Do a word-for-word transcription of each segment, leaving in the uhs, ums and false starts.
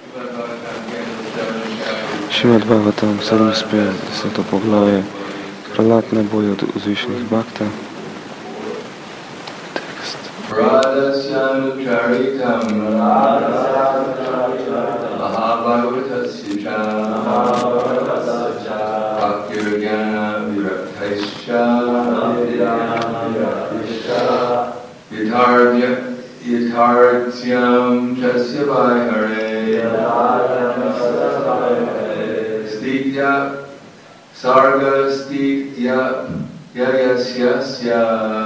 Šrimad Bhagavatam, sedmi spjev, deseto poglavje, Prahlad najbolje od uzvišenih bhakta. Tekst. Radhasyanucharitam Mahabhagavatasya Bhaktirajnana Viraktaisya Yatharvya Yatharthyam Tasya Vaihare Stitya Sarga Stitya Yayasyasya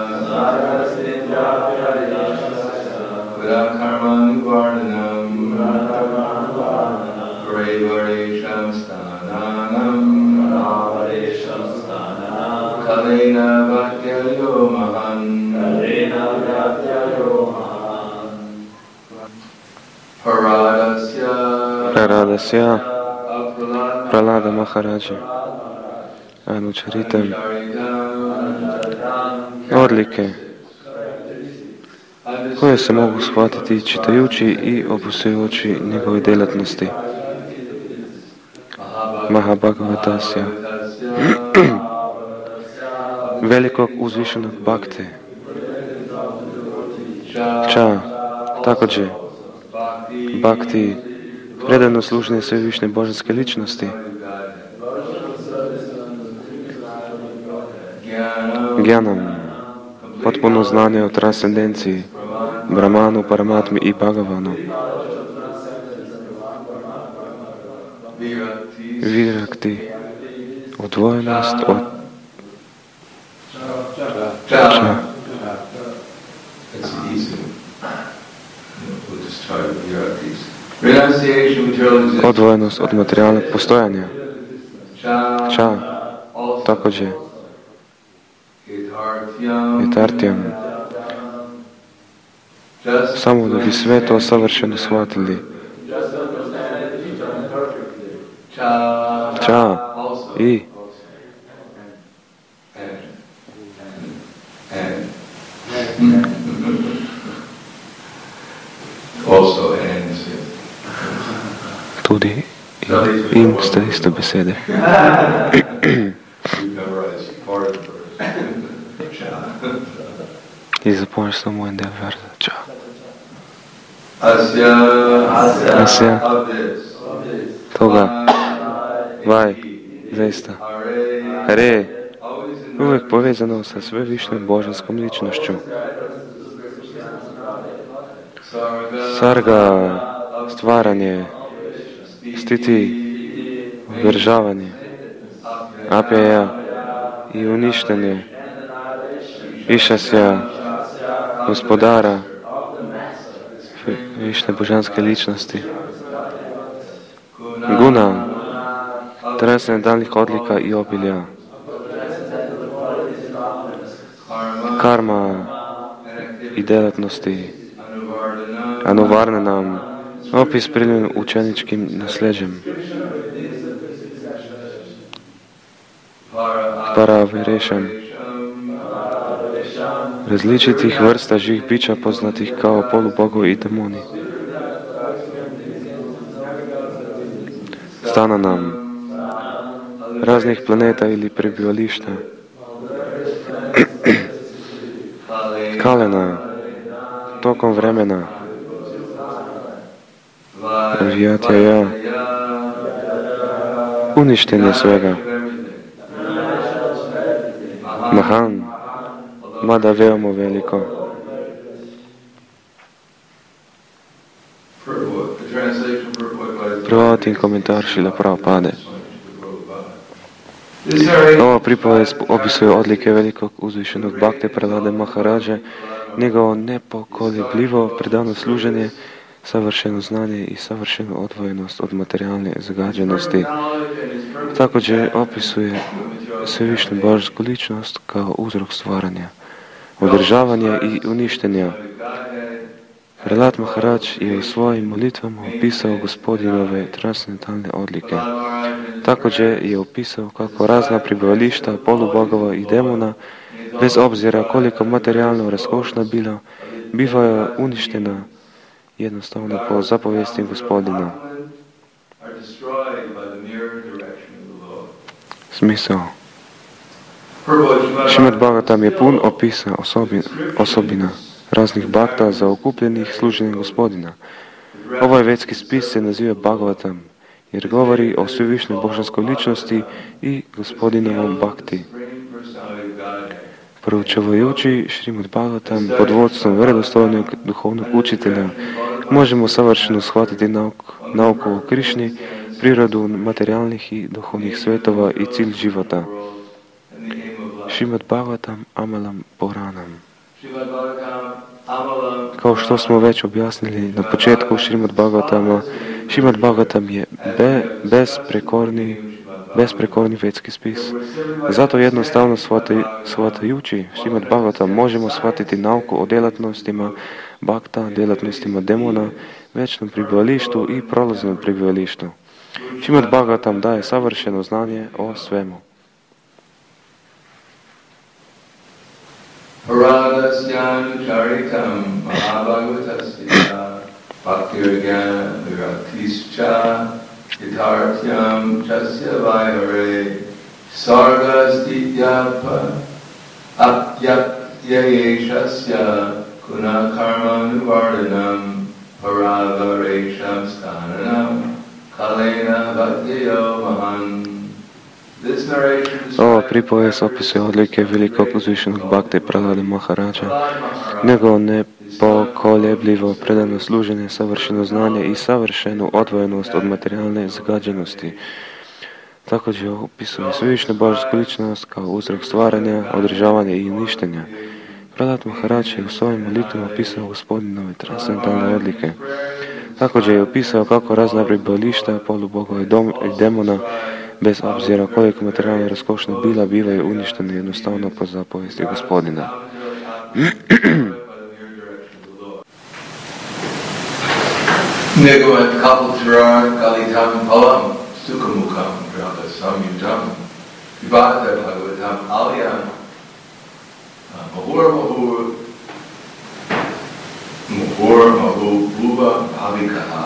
Virakarmanuvarnanam Varevaresham Stananam Kalena Bhaktyayo Mahan Paradasya Praradasya Prahlada Maharaja Anucharitam odlike koje se mogu shvatiti čitajući i opisujući njegove djelatnosti. Mahabhagavatasya velikog uzvišenog bhakte. Ča, također, bhakti, predano služenje svevišnje božanske ličnosti. Gyanam, potpuno znanje o transcendenciji, Brahmanu, Paramatmi i Bhagavanu. Virakti, odvojenost od ča. Odvojenost od materijalnog postojanja. Ča, također. Jetartijam. Samo da bi sve to savršeno shvatili. Ča i tudi in sta iste besede. I zapomniš samo en del verza. Ča. Asya toga vaj zaista Hare uvijek povezano sa svevišnjom božanskom ličnošću. Sarga stvaranje, stiti održavanje, apjeja i uništenje, išasja gospodara višne božanske ličnosti, guna transcendentalnih odlika i obilja, karma i djelatnosti, anuvarnanam, opis priljen učeničkim nasljeđem, paravirešam, različitih vrsta živih bića poznatih kao polubogovi i demoni. Stananam, raznih planeta ili prebivališta. Kalena, tokom vremena. Vijatjaja, uništenje svega. Mahan, mada veoma veliko. Prevod in komentar Šrila Prabhupade. Ova pripovest opisuje odlike velikog uzvišenog bhakte Prahlade Maharaže, njegovo nepokolebljivo predano služenje, savršeno znanje i savršenu odvojenost od materijalne zagađenosti. Također opisuje svevišnju božansku ličnost kao uzrok stvaranja, održavanja i uništenja. Prahlad Maharaj je u svojim molitvama opisao gospodinove transcendentalne odlike. Također je opisao kako razna pribavališta polubogova i demona, bez obzira koliko materijalno raskošna bila, bivaju uništena jednostavno po zapovesti gospodina. smisao. Šrimad Bhagavatam je pun opisa osobina, osobina raznih bhakta zaokupljenih služenjem Gospodina. Ovaj vedski spis se naziva Bhagavatam jer govori o svevišnjoj božanskoj ličnosti i Gospodinovom bhakti. Proučavajući Šrimad Bhagavatam pod vodstvom vjerodostojnog duhovnog učitelja možemo savršeno shvatiti nauk, nauku o Krišni, prirodu materijalnih i duhovnih svetova i cilj života. Šrimad Bhagavatam Amalam Puranam. Kao što smo već objasnili na početku Šrimad Bhagavatama, Šrimad Bhagavatam je be, besprekorni, besprekorni vedski spis. Zato jednostavno shvatajući Šrimad Bhagavatam možemo shvatiti nauku o djelatnostima bhakta, djelatnostima demona, večnom prebivalištu i prolaznom prebivalištu. Šrimad Bhagavatam daje savršeno znanje o svemu. Paradasyan charitam mahabhagavatasya bhaktirgyan viratischa hitartyam chasya vaihare sargastityapa apyatyayeshasya kunakarmanuvardanam paravaresham stananam kalena bhaktiyo mahan. Ova pripovest opisuje odlike velikog uzvišenog Bhakte Prahlade Maharaja, njegovo nepokolebljivo predano služenje, savršeno znanje i savršenu odvojenost od materijalne zagađenosti. Također opisuje svevišnju božansku ličnost kao uzrok stvaranja, održavanja i uništenja. Prahlad Maharaj je u svojim molitvama opisao Gospodinove transcendentalne odlike. Također je opisao kako razna prebivališta polubogova i demona, bez obzira koliko materijalno raskošna bila, bivaju uništene jednostavno po zapovesti Gospodina. Negomat kapultura kalitam palam sukhamukam drapa samyutam vivata bhagavatam alyam mahur mahur mahur mahur bhuva bhavikaha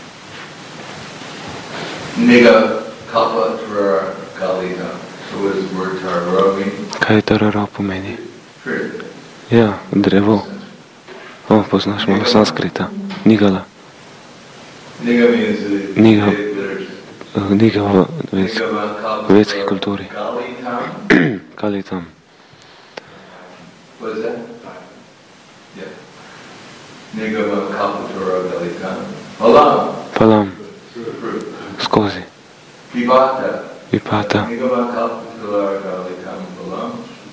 nega kapultura kalitam. So what does the word tarara mean? Kaj tarara pomeni? Ja, drevo. O, poznaš malo sanskrita. Nigala. Niga means the Niga. literature. Niga v vedski kulturi. Kalitam. Kalitam. What is that? Yeah. Nigama kapultura kalitam. Palam. Palam. Fruit. Skozi. Vivata. Vipata. Nigama kapultura kalitam palam.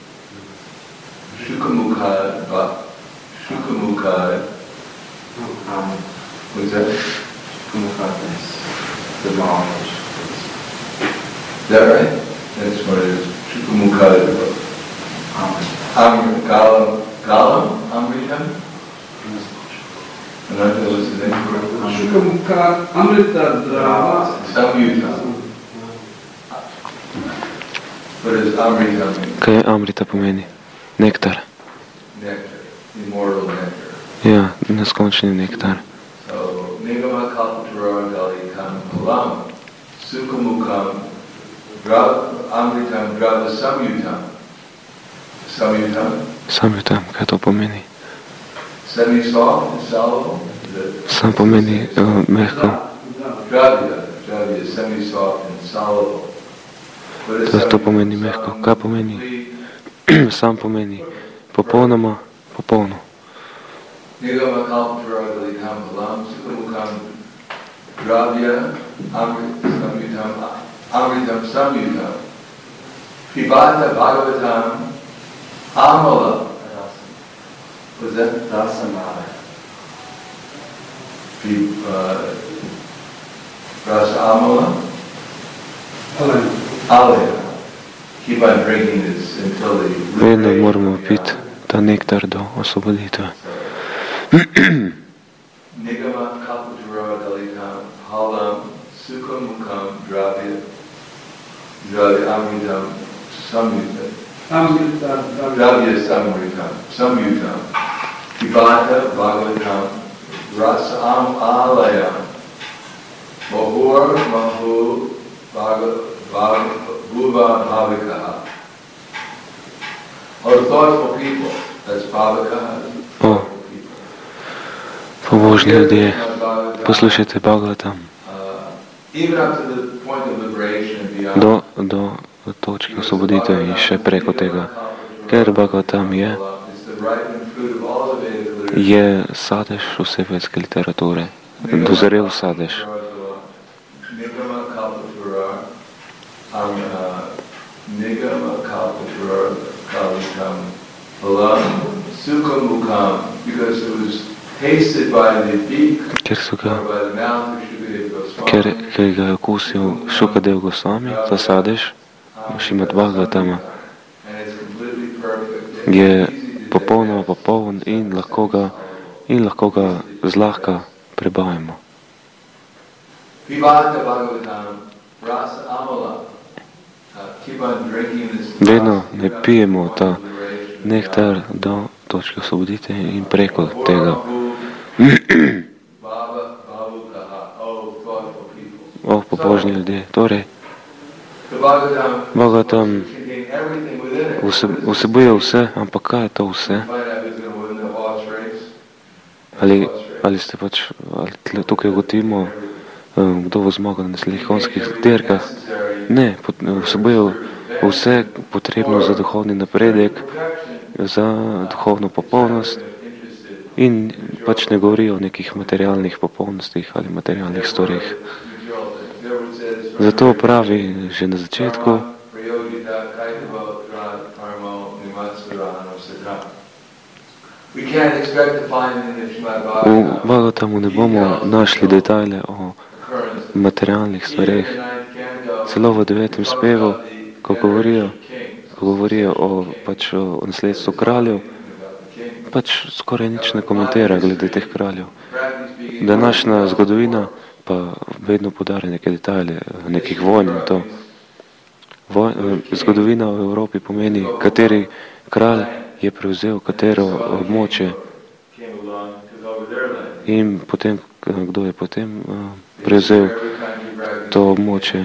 Shukamukad. Shukamukad. What's that? Shukamukad is the knowledge. Is that right? That's what it is. Shukamukad. Amrit. Galam. Galam? Amritam? Ananta, what's the name for it? Shukamukad. Amrita Drava. Samyutam. What does Amrita mean? Kaj je Amrita pomeni? Nektar. Nectar. Immortal nectar. Ja, neskončni nektar. So, Nigama Kalpatra Galitam Palam Sukhamukam Drava Amritam Drava Samyutam. Samyutam? Samyutam, kaj to pomeni? Semi-soft and soluble? Sam pomeni uh, mehko. Dravya. Dravya is semi-soft and soluble. What is To, to semi- pomeni mehko. Kaj pomeni? Sam pomeni popolnoma, popolno. Nigama Kalpatra Galitam Palam Sukhamukam Dravya Amritam Samyutam Amritam Samyutam Pibata Bhagavatam Amala. What's that? Rasamala. Pib- uh, Rasa Amala? Palam. Alaya. Keep on drinking this until the Vedno moramo piti ta nektar do osvoboditve. Nigama Kalpatra Galitam Halam Sukhamukam Dravya Dravya Amritam Samyutam Amrita Drava. Dravya Samritam Samyutam Pibata Bhagavatam Rasam Alayam Mahur Mahu Bhagavad Bhuva Bhavikaha. Or thoughtful people, that's Bhavikaha. O, pobožni ljudje, poslušajte Bhagavatam. Do, do točke osvoboditve in še preko tega. Ker Bhagavatam je, je sadež vse vedske literature. Dozorel sadež. Nigama Kalpatura Kalikam Phalam Sukhamukam, because it was tasted by the beak or by the mouth of Shukadeva Goswami. Ker, ker ga je okusil Šukadev Goswami, ta sadež, Šrimad Bhagavatama, je popolnoma popoln in lahko ga, in lahko ga zlahka prebavimo. Pibata Bhagavatam Rasa Amala. Vedno ne pijemo ta nektar do točke osvoboditve in preko tega. O, pobožni ljudje, torej, Bhagavatam vsebuje vse, ampak kaj je to vse? Ali, ali ste pač, ali tukaj ugotovimo, kdo bo zmagal na naslednjih konjskih dirkah? Ne, vsebuje vse potrebno za duhovni napredek, za duhovno popolnost in pač ne govori o nekih materialnih popolnostih ali materialnih stvarih. Zato pravi že na začetku, v Bhagavatamu ne bomo našli detajle o materialnih stvarih. Celo v devetem spevu, ko govorijo, ko govorijo o, pač o nasledstvu kraljev, pač skoraj nič ne komentira glede teh kraljev. Današnja zgodovina pa vedno podarja neke detajle, nekih vojn in to. Voj, zgodovina v Evropi pomeni, kateri kralj je prevzel katero območje in potem, kdo je potem prevzel to območje.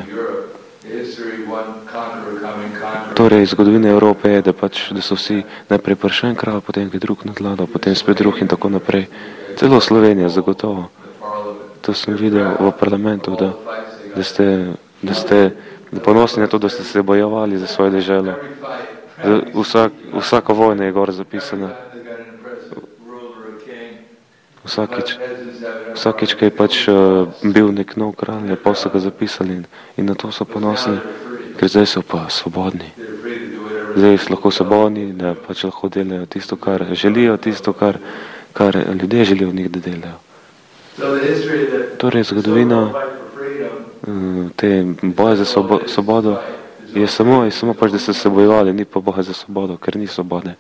Torej, zgodovina Evrope je, da pač, da so vsi najprej pršen kralj, potem je drug nadvladal, potem spet drug in tako naprej. Celo Slovenija, zagotovo. To sem videl v parlamentu, da, da, ste, da ste ponosni na to, da ste se bojevali za svojo deželo. Vsak, vsaka vojna je gor zapisana. Vsakič, vsakič, ko je pač uh, bil nek nov kralj, pa so ga zapisali in, in na to so ponosni, ker zdaj so pa svobodni. Zdaj so lahko svobodni, da pač lahko delajo tisto, kar želijo, tisto, kar, kar ljudje želijo v njih, da delajo. Torej, zgodovina uh, te boje za svobodo je samo, je samo pač, da so se bojevali, ni pa boje za svobodo, ker ni svobode.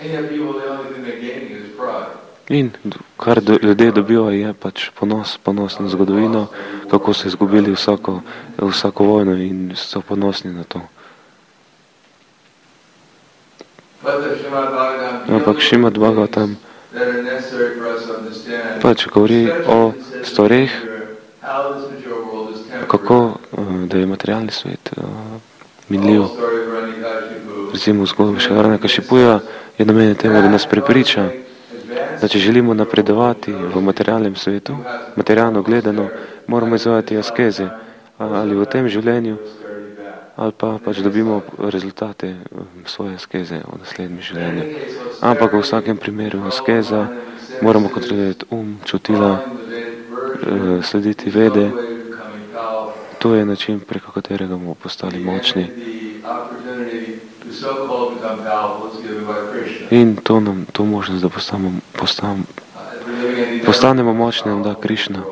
In kar do, ljudje dobijo, je pač ponos, ponos na zgodovino, kako so izgubili vsako, vsako vojno in so ponosni na to. Ampak Šrimad Bhagavatam pač govori o stvareh, kako, da je materialni svet minljiv. Recimo zgodba Hiranyakashipuja je namenjena temu, da nas prepriča, da če želimo napredovati v materialnem svetu, materialno gledano, moramo izvajati askeze, ali v tem življenju, ali pa pač dobimo rezultate svoje askeze v naslednjem življenju. Ampak v vsakem primeru askeza moramo kontrolirati um, čutila, slediti vede. To je način, preko katerega bomo postali močni. In to nam, to možnost, da postanemo, postanemo, postanemo močni, nam da Krišna.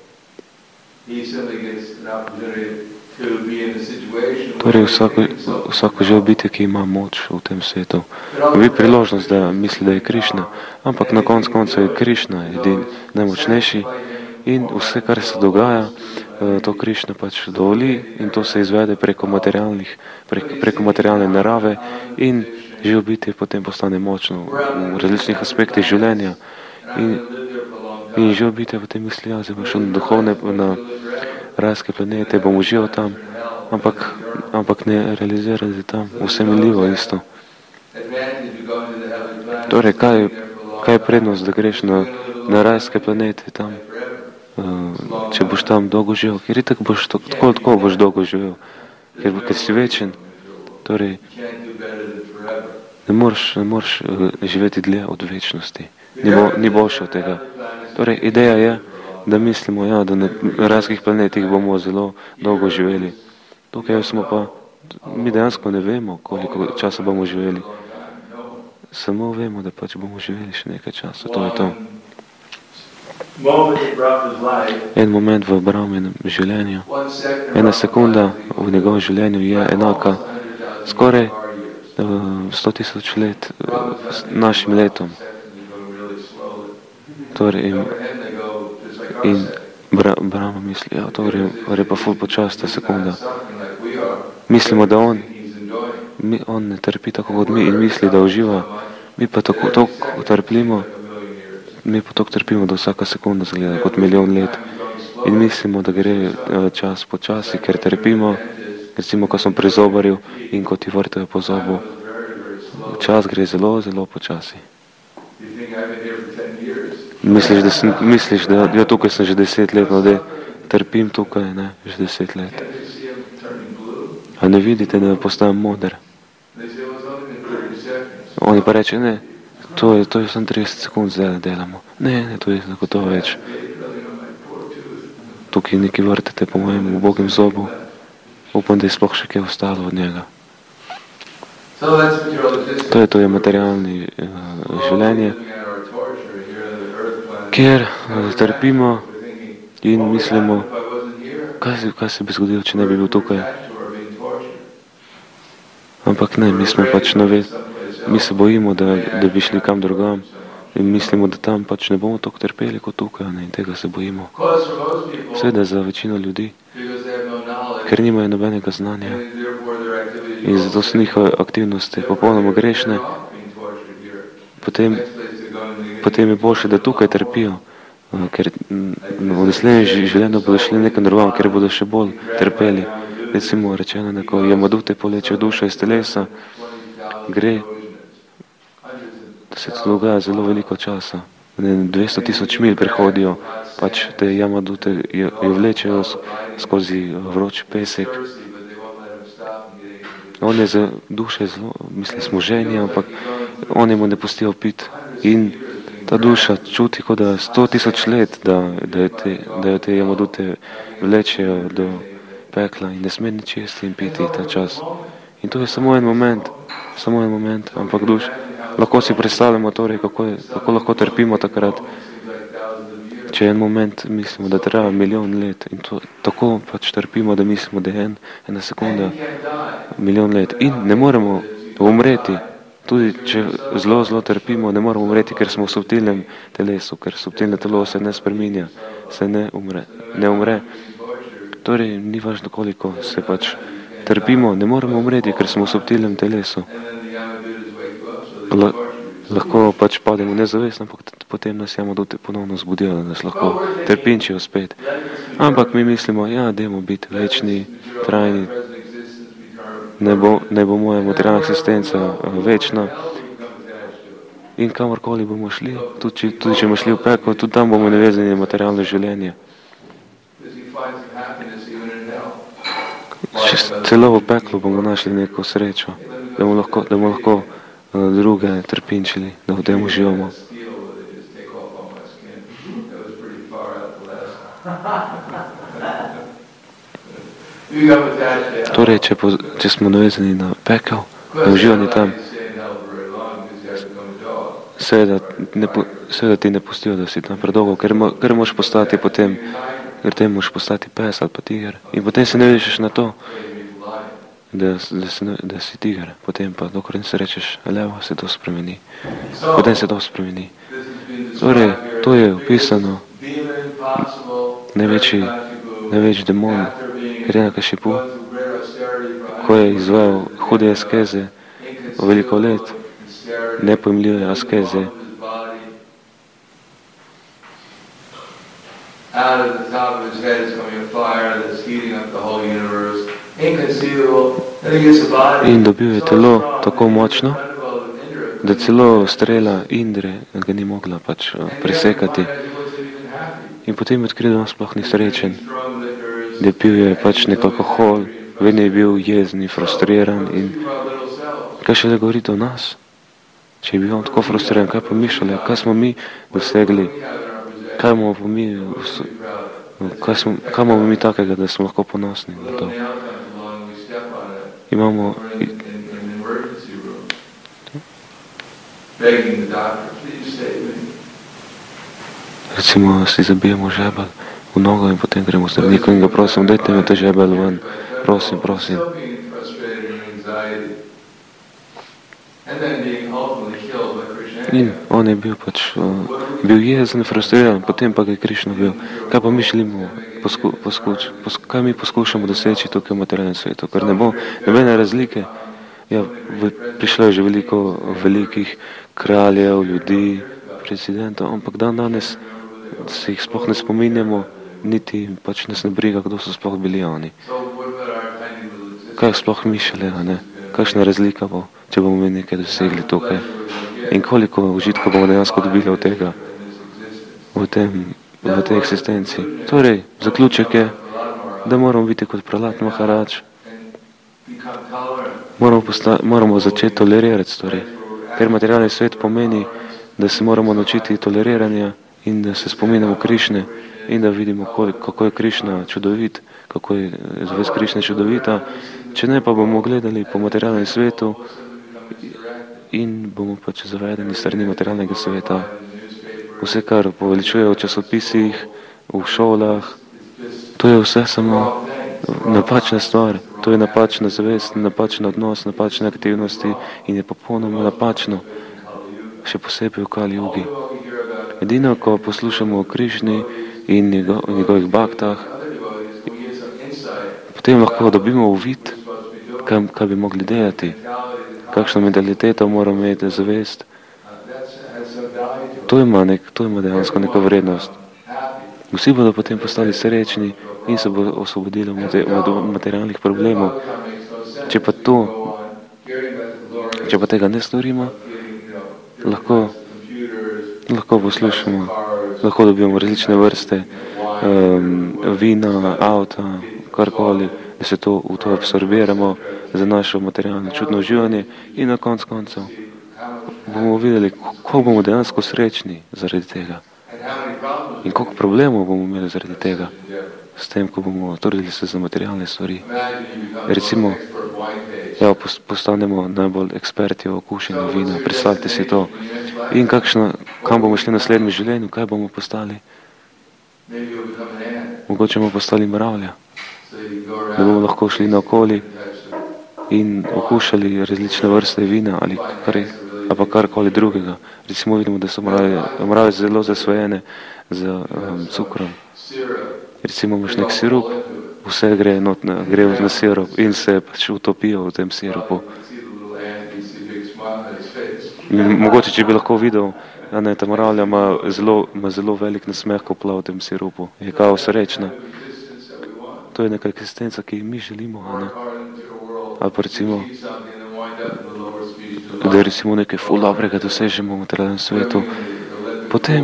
Torej vsako, vsako živo bitje, ki ima moč v tem svetu, dobi priložnost, da misli, da je Krišna, ampak na koncu konca je Krišna edin najmočnejši in vse, kar se dogaja, to Krišna pač dovoli in to se izvede preko materialnih, preko, preko materialne narave in živo bitje potem postane močno v različnih aspektih življenja in, in živo bitje potem misli, ja, zdaj bom šel na duhovne, na rajske planete, bom užival tam, ampak ampak ne realizirati tam vse miljivo isto. Torej, kaj, kaj je prednost, da greš na, na rajske planete tam, uh, če boš tam dolgo živel, ker itak boš to, tako, tako boš dolgo živel, ker, ker si večen, torej, ne moreš, ne moreš uh, živeti dlje od večnosti, ni, bo, ni boljše od tega. Torej, ideja je, da mislimo, ja, da na rajskih planetih bomo zelo dolgo živeli. Tukaj smo pa, mi dejansko ne vemo, koliko časa bomo živeli. Samo vemo, da pač bomo živeli še nekaj časa, to je to. En moment v Brahminem življenju, ena sekunda v njegovem življenju je enaka skoraj sto tisoč let našim letom. Torej, in, in Bra, Brahma misli, ja, to gre pa ful počas ta sekunda. Mislimo, da on, mi, on ne trpi tako kot mi in misli, da uživa. Mi pa tako toliko trpimo, mi pa toliko trpimo, da vsaka sekunda zgleda kot milijon let. In mislimo, da gre čas počasi, ker trpimo, recimo, ko sem pri zobarju in ko ti vrtajo po zobu, čas gre zelo, zelo počasi. Misliš, da, sem, misliš, da ja, tukaj sem že deset let, no, da trpim tukaj, ne, že deset let. A ne vidite, da postajam moder? Oni pa reče, ne, to je, to je samo trideset sekund zdaj, da delamo. Ne, ne, to je zagotovo več. Tukaj nekaj vrtete po mojem ubogem zobu. Upam, da je sploh še kaj ostalo od njega. To je, to je materialni uh, življenje, kjer uh, trpimo in mislimo, kaj se, kaj se bi zgodilo, če ne bi bil tukaj. Ampak ne, mi smo pač novi, mi se bojimo, da, da bi šli kam drugam in mislimo, da tam pač ne bomo toliko trpeli kot tukaj, ne, in tega se bojimo. Seveda za večino ljudi, ker nimajo nobenega znanja in zato so njihove aktivnosti popolnoma grešne, potem, potem je boljše, da tukaj trpijo, ker v naslednjem življenju bodo šli nekam drugam, ker bodo še bolj trpeli. Recimo rečeno, neko Jamadute poleče duša iz telesa, gre, da se to dogaja zelo veliko časa. dvesto tisoč mil prehodijo, pač te Jamadute jo, jo vlečejo skozi vroč pesek. On je za duše zelo, mislim, smo ženi, ampak oni mu ne pustijo piti. In ta duša čuti, kot da sto tisoč let, da, da, jo te, da jo te Jamadute vlečejo do pekla in ne sme nič jesti in piti ta čas. In to je samo en moment, samo en moment, ampak duš, lahko si predstavljamo torej, kako, je, kako lahko trpimo takrat, če en moment mislimo, da treba milijon let in to, tako pač trpimo, da mislimo, da je en, ena sekunda milijon let in ne moremo umreti, tudi če zelo, zelo trpimo, ne moremo umreti, ker smo v subtilnem telesu, ker subtilne telo se ne spreminja, se ne umre, ne umre. Torej, ni važno, koliko se pač trpimo, ne moremo umreti, ker smo v subtilnem telesu. La, lahko pač pademo nezavestno, ampak potem nas Jamadute ponovno zbudijo, da nas lahko trpinčijo spet. Ampak mi mislimo, ja, dajmo biti večni, trajni, ne bo, ne bo moja materialna eksistenca večna. In kamorkoli bomo šli, tudi, tudi če bomo šli v peklo, tudi tam bomo navezani na materialno življenje. Celo v peklu bomo našli neko srečo, da bomo lahko, da bomo lahko uh, druge trpinčili, da v tem uživamo. Torej, če, po, če smo navezani na pekel, na uživanje tam, seveda, ne, seveda ti ne pustijo, da si tam predolgo, ker, mo, ker moš postati potem ker te moš postati pes ali pa tiger. In potem se ne rečeš na to, da, da, se, da si tiger. Potem pa, dokor ne se rečeš levo, se to spremeni. Potem se to spremeni. Torej, to je opisano največji, največji demon, Hiranyakashipu, ko je izvajal hude askeze veliko let, nepojmljive askeze. Out of the top of his head is coming a In dobil je telo tako močno, da celo strela Indre ga ni mogla pač presekati. In potem je odkril, da on sploh ni srečen. Da pil je pač nek alkohol, vedno je bil jezen in frustriran. In kaj še le govorite o nas? Če je bil on tako frustriran, kaj pa mišljali, kaj smo mi dosegli, kaj imamo pa mi, kaj, smo, kaj imamo mi takega, da smo lahko ponosni na to. Imamo recimo si zabijemo žebelj v nogo in potem gremo v zdravniku in ga prosim, dajte mi ta žebelj ven, prosim, prosim. In on je bil pač, uh, bil jezen, frustriran, potem pa ga je Krišna bil. Kaj pa mi želimo, posku, poskuč, pos, kaj mi poskušamo doseči tukaj v materialnem svetu, ker ne bo nobene razlike. Ja, prišlo je že veliko velikih kraljev, ljudi, prezidentov, ampak dan danes se jih sploh ne spominjamo, niti pač nas ne briga, kdo so sploh bili oni. Kaj sploh mišljali, ne? Kakšna razlika bo, če bomo mi nekaj dosegli tukaj? In koliko užitka bomo dejansko dobili od tega v, tem, v tej eksistenci? Torej, zaključek je, da moramo biti kot Prahlad Maharač. Moramo, posta, moramo začeti tolerirati stvari, ker materialni svet pomeni, da se moramo naučiti toleriranja in da se spominjamo Krišne in da vidimo, kako je Krišna čudovit, kako je zvest Krišne čudovita. Če ne, pa bomo gledali po materialnem svetu in bomo pač zavedeni strani materialnega sveta. Vse, kar poveličuje v časopisih, v šolah, to je vse samo napačna stvar. To je napačna zavest, napačen odnos, napačne aktivnosti in je popolnoma napačno, še posebej v Kali Jugi. Edino, ko poslušamo o Krišni in njego, njegovih baktah, potem lahko dobimo uvid, kaj, kaj bi mogli delati, kakšno mentaliteto moramo imeti, zavest. To ima, nek, to ima dejansko neko vrednost. Vsi bodo potem postali srečni in se bo osvobodili od materialnih problemov. Če pa to, če pa tega ne storimo, lahko, lahko poslušamo, lahko dobimo različne vrste um, vina, avta, karkoli, da se to, v to absorbiramo za našo materialno čutno uživanje in na konc koncev bomo videli, koliko bomo dejansko srečni zaradi tega in koliko problemov bomo imeli zaradi tega, s tem, ko bomo trudili se za materialne stvari. Recimo, ja, postanemo najbolj eksperti o okušanju vina, predstavljate si to. In kakšno, kam bomo šli v naslednjem življenju, kaj bomo postali? Mogoče bomo postali mravlja, da bomo lahko šli naokoli in okušali različne vrste vina ali kar, ali pa karkoli drugega. Recimo vidimo, da so mravlje, mravlje zelo zasvojene z um, cukrom. Recimo imaš nek sirup, vse gre, not, gre na sirup in se pač utopijo v tem sirupu. Mogoče, če bi lahko videl, da ne, ta mravlja ima zelo, ima zelo velik nasmeh, ko plav v tem sirupu. Je kao srečna. To je neka eksistenca, ki mi želimo, a ne? Ali pa recimo, da recimo nekaj ful dobrega dosežemo v materialnem svetu. Potem,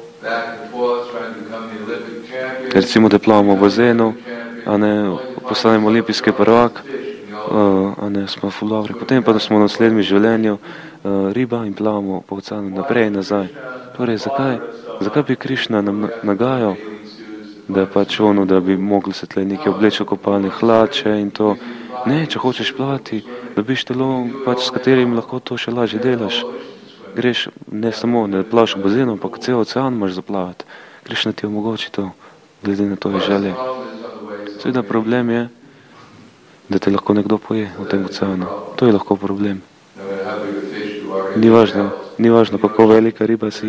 recimo, da plavamo v bazenu, a ne, postanemo olimpijski prvak, a ne, smo ful dobri. Potem pa, da smo na naslednjem življenju riba in plavamo po oceanu naprej in nazaj. Torej, zakaj, zakaj bi Krišna nam nagajal, da pač ono, da bi mogli se tle nekaj obleči v kopalne hlače in to. Ne, če hočeš plavati, dobiš telo, pač s katerim lahko to še lažje delaš. Greš ne samo, da plavaš v bazenu, ampak cel ocean imaš zaplavati. Krišna ti omogoči to, glede na to je želje. Seveda problem je, da te lahko nekdo poje v tem oceanu. To je lahko problem. Ni važno, ni važno, kako velika riba si.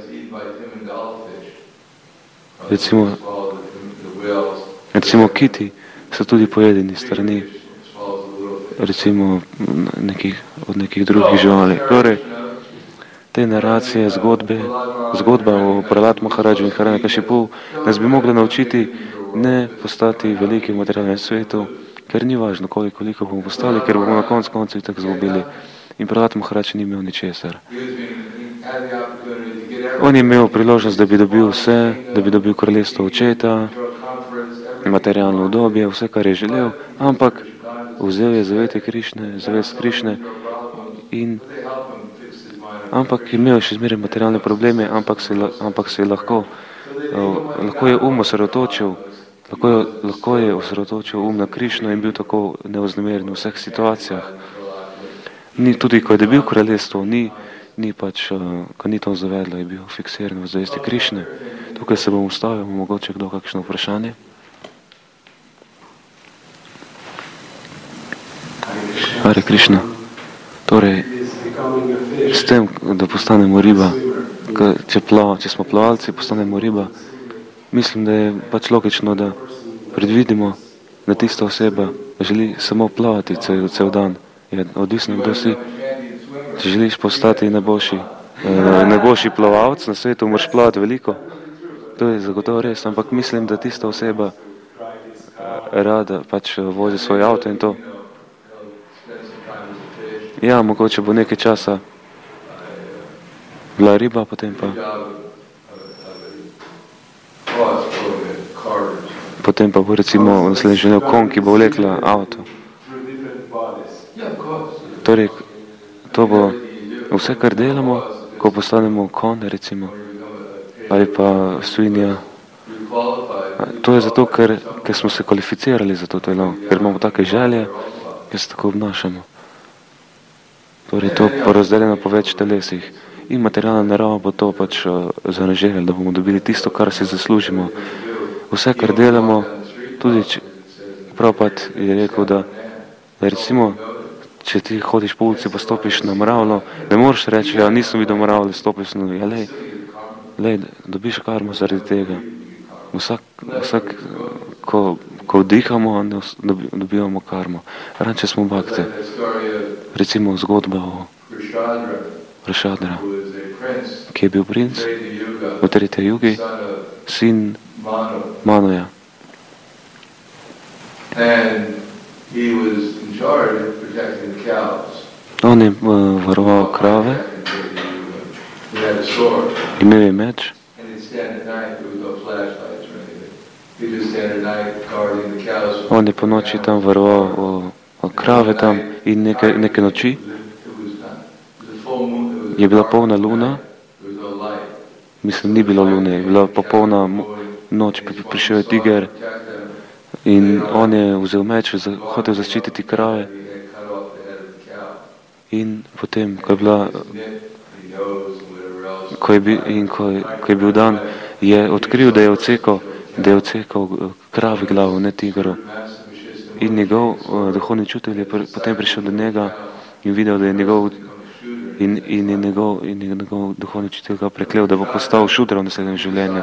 Recimo, recimo kiti so tudi pojedeni strani, recimo nekih, od nekih drugih živali. Torej, te naracije, zgodbe, zgodba o Prahlad Maharađu in Hiranyakashipu nas bi mogla naučiti, ne postati veliki v materialnem svetu, ker ni važno, koliko, koliko bomo postali, ker bomo na koncu koncev tako zgubili. In Prahlad Maharač ni imel ničesar. On je imel priložnost, da bi dobil vse, da bi dobil kraljestvo očeta, materialno udobje, vse, kar je želel, ampak vzel je zavete Krišne, zavest Krišne in ampak je imel še zmeraj materialne probleme, ampak se, ampak se je lahko, uh, lahko je um osredotočil, lahko je, lahko je osredotočil um na Krišno in bil tako neoznameren v vseh situacijah. Ni, tudi ko je dobil kraljestvo, ni, ni pač, uh, ko ni to zavedlo, je bil fiksiran v zavesti Krišne. Tukaj se bom ustavil, mogoče kdo kakšno vprašanje. Hare Krišna. Torej, s tem, da postanemo riba, če, plav, če smo plavalci, postanemo riba, mislim, da je pač logično, da predvidimo, da tista oseba želi samo plavati cel, cel dan. Je odvisno, kdo si. Če želiš postati najboljši, eh, najboljši plavalc na svetu, moraš plavati veliko. To je zagotovo res, ampak mislim, da tista oseba rada pač vozi svoj avto in to. Ja, mogoče bo nekaj časa bila riba, potem pa potem pa bo recimo naslednji želel konj, ki bo vlekla avto. Torej, to bo vse, kar delamo, ko postanemo konj, recimo, ali pa svinja. To je zato, ker, ker smo se kvalificirali za to telo, ker imamo take želje, ker se tako obnašamo. Torej, to porazdeljeno po več telesih. In materialna narava bo to pač uh, zaražirala, da bomo dobili tisto, kar si zaslužimo. Vse, kar delamo, tudi če, Prabhupada je rekel, da, da recimo, če ti hodiš po ulici pa stopiš na mravljo, ne moreš reči, ja, nisem videl mravlje, stopil sem, ja, lej, lej, dobiš karmo zaradi tega. Vsak, vsak ko, ko vdihamo, ne dobivamo karmo. Ran, če smo bakte. Recimo zgodba o Vršadra, ki je bil princ v tretji jugi, sin Manoja. On je uh, varoval krave, imel je meč on je po noči tam varoval o, o krave tam in neke, neke noči je bila polna luna, mislim, ni bilo lune, je bila popolna noč, prišel je tiger in on je vzel meč, hotel zaščititi krave in potem, ko je bila ko je bil, in ko je, ko je bil dan, je odkril, da je odsekal, da je odsekal kravi glavo, ne tigru. In njegov uh, duhovni učitelj je pr potem prišel do njega in videl, da je njegov in, in je njegov, in je njegov duhovni učitelj ga preklel, da bo postal šudra v naslednjem življenju.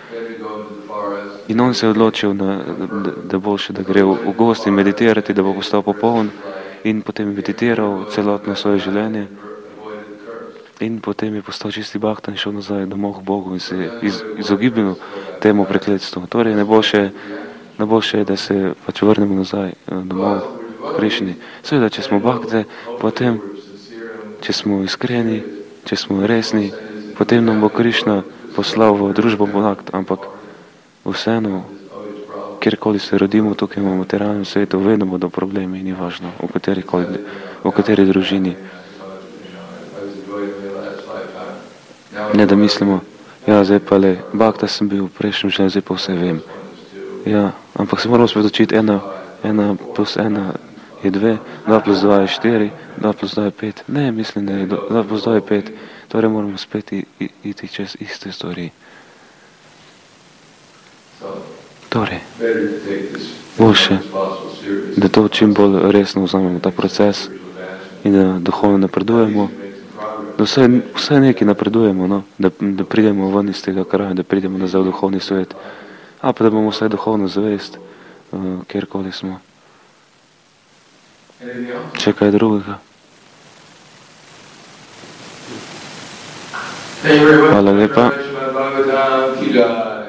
In on se je odločil, na, da, da boljše, da gre v, v gost in meditirati, da bo postal popoln in potem je meditiral celotno svoje življenje. In potem je postal čisti bhakta in šel nazaj domov k Bogu in se iz, izogibal temu prekletstvu. Torej, najboljše, najboljše je, da se pač vrnemo nazaj domov k Krišni. Seveda, če smo bhakte, potem, če smo iskreni, če smo resni, potem nam bo Krišna poslal v družbo bhakt, ampak vseeno, kjerkoli se rodimo tukaj v materialnem svetu, vedno bodo problemi, ni važno, v kateri, v kateri družini. Ne, da mislimo, ja, zdaj pa le, bhakta sem bil v prejšnjem življenju, zdaj pa vse vem. Ja, ampak se moramo spet ena, ena plus ena je dve, dva plus dva je štiri, dva plus dva je pet. Ne, mislim, da je dva plus dva je pet, torej moramo spet iti čez iste stvari. Torej, boljše, da to čim bolj resno vzamemo ta proces in da duhovno napredujemo, da vse, vse nekaj napredujemo, no? da, da pridemo ven iz tega kraja, da pridemo nazaj v duhovni svet, a pa da bomo vsaj duhovno zavest, uh, kjerkoli smo. Če kaj drugega. Hvala lepa.